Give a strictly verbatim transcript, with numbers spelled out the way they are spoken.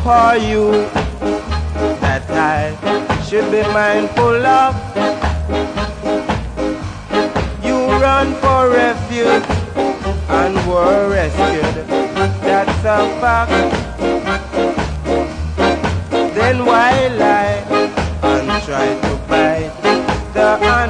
for you that I should be mindful of. You run for refuge and were rescued, that's a fact. Then why lie and try to bite the hand